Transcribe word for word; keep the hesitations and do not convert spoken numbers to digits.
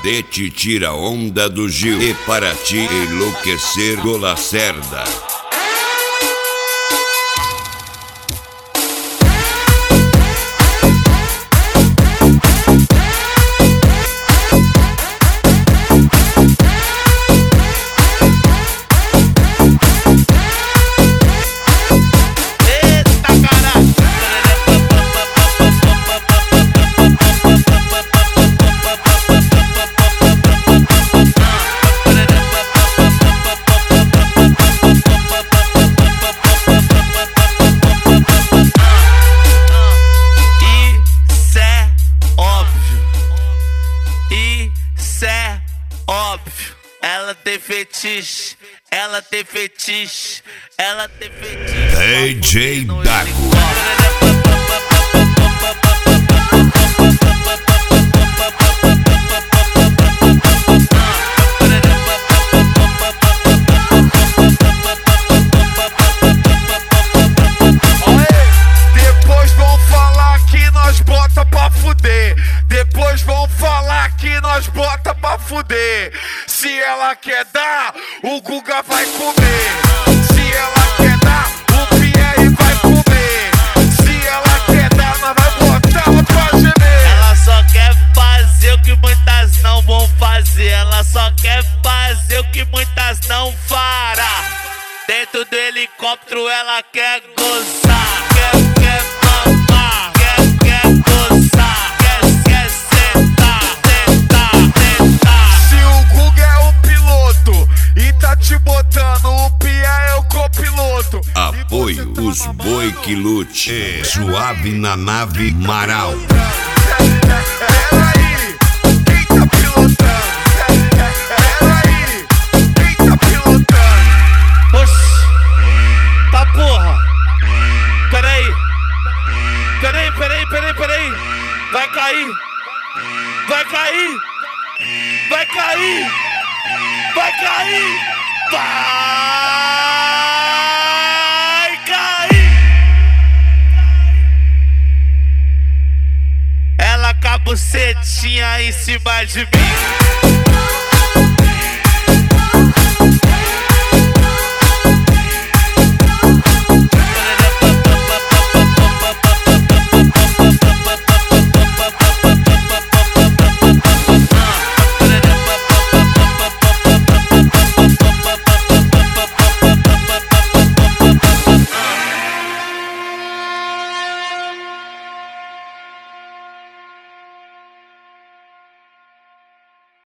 Odete tira onda do Gil e para ti enlouquecer do Lacerda. Óbvio, ela tem fetiche, ela tem fetiche, ela tem fetiche. D J Dago. Depois vão falar que nós bota pra fuder. Depois vão falar que nós bota pra fuder. Se ela quer dar, o Guga vai comer. Se ela quer dar, o Pierre vai comer. Se ela quer dar, nós vai botar ela pra gemer. Ela só quer fazer o que muitas não vão fazer. Ela só quer fazer o que muitas não fará. Dentro do helicóptero ela quer gozar. Quer, quer mamar, quer, quer gozar. Quer, quer sentar, sentar, sentar. Se o Guga é o piloto e tá te botando, o Pierre é o copiloto. Apoio os boi que lute. É suave na nave Marau. Peraí, quem tá pilotando? Peraí, quem tá pilotando? Oxi, tá porra. Peraí, peraí, peraí, peraí, peraí. Vai cair, vai cair, vai cair, vai cair, vai cair. Ela com a bucetinha em cima de mim.